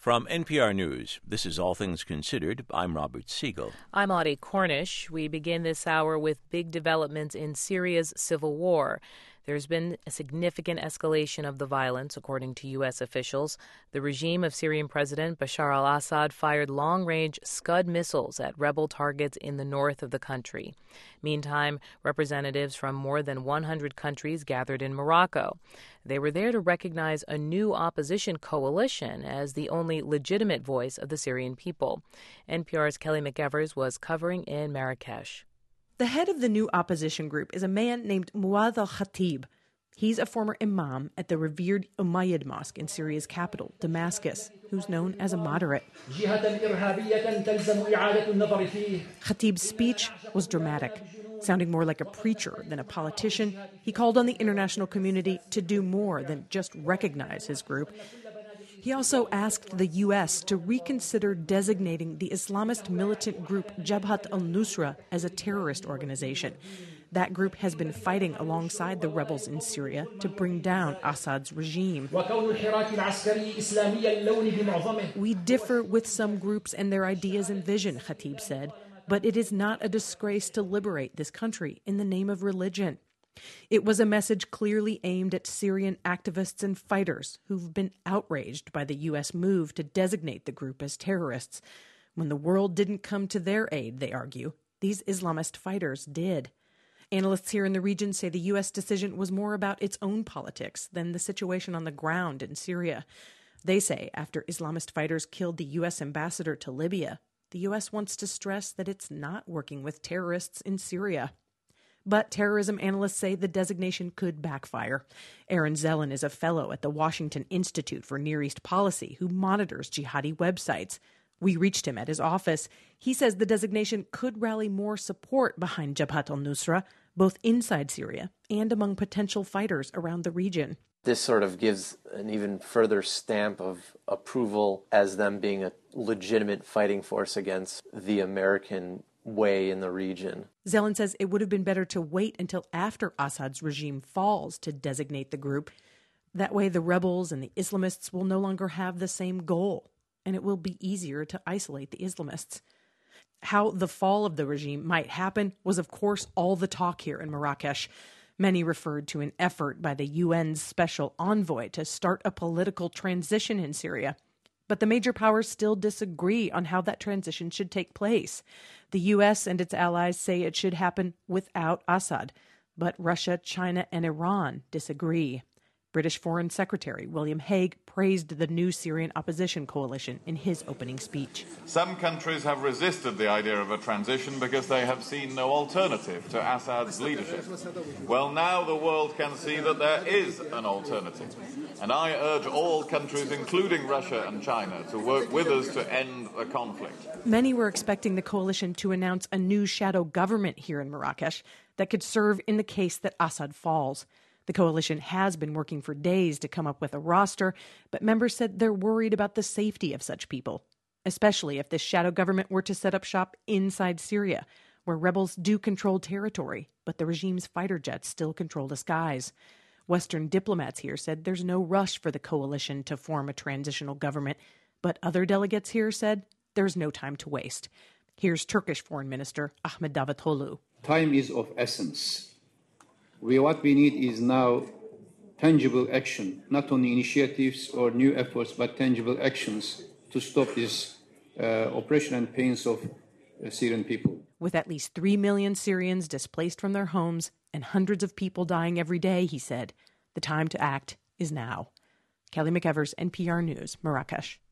From NPR News, this is All Things Considered. I'm Robert Siegel. I'm Audie Cornish. We begin this hour with big developments in Syria's civil war. There's been a significant escalation of the violence, according to U.S. officials. The regime of Syrian President Bashar al-Assad fired long-range Scud missiles at rebel targets in the north of the country. Meantime, representatives from more than 100 countries gathered in Morocco. They were there to recognize a new opposition coalition as the only legitimate voice of the Syrian people. NPR's Kelly McEvers was covering in Marrakesh. The head of the new opposition group is a man named Muad al-Khatib. He's a former imam at the revered Umayyad Mosque in Syria's capital, Damascus, who's known as a moderate. Khatib's speech was dramatic. Sounding more like a preacher than a politician, he called on the international community to do more than just recognize his group. He also asked the U.S. to reconsider designating the Islamist militant group Jabhat al-Nusra as a terrorist organization. That group has been fighting alongside the rebels in Syria to bring down Assad's regime. We differ with some groups and their ideas and vision, Khatib said, but it is not a disgrace to liberate this country in the name of religion. It was a message clearly aimed at Syrian activists and fighters who've been outraged by the U.S. move to designate the group as terrorists. When the world didn't come to their aid, they argue, these Islamist fighters did. Analysts here in the region say the U.S. decision was more about its own politics than the situation on the ground in Syria. They say after Islamist fighters killed the U.S. ambassador to Libya, the U.S. wants to stress that it's not working with terrorists in Syria. But terrorism analysts say the designation could backfire. Aaron Zellin is a fellow at the Washington Institute for Near East Policy who monitors jihadi websites. We reached him at his office. He says the designation could rally more support behind Jabhat al-Nusra, both inside Syria and among potential fighters around the region. This sort of gives an even further stamp of approval as them being a legitimate fighting force against the American way in the region. Zellin says it would have been better to wait until after Assad's regime falls to designate the group. That way the rebels and the Islamists will no longer have the same goal, and it will be easier to isolate the Islamists. How the fall of the regime might happen was, of course, all the talk here in Marrakesh. Many referred to an effort by the UN's special envoy to start a political transition in Syria. But the major powers still disagree on how that transition should take place. The U.S. and its allies say it should happen without Assad, but Russia, China, and Iran disagree. British Foreign Secretary William Hague praised the new Syrian opposition coalition in his opening speech. Some countries have resisted the idea of a transition because they have seen no alternative to Assad's leadership. Well, now the world can see that there is an alternative. And I urge all countries, including Russia and China, to work with us to end the conflict. Many were expecting the coalition to announce a new shadow government here in Marrakesh that could serve in the case that Assad falls. The coalition has been working for days to come up with a roster, but members said they're worried about the safety of such people, especially if this shadow government were to set up shop inside Syria, where rebels do control territory, but the regime's fighter jets still control the skies. Western diplomats here said there's no rush for the coalition to form a transitional government, but other delegates here said there's no time to waste. Here's Turkish Foreign Minister Ahmet Davutoglu. Time is of essence. What we need is now tangible action, not only initiatives or new efforts, but tangible actions to stop this oppression and pains of Syrian people. With at least 3 million Syrians displaced from their homes and hundreds of people dying every day, he said, the time to act is now. Kelly McEvers, NPR News, Marrakesh.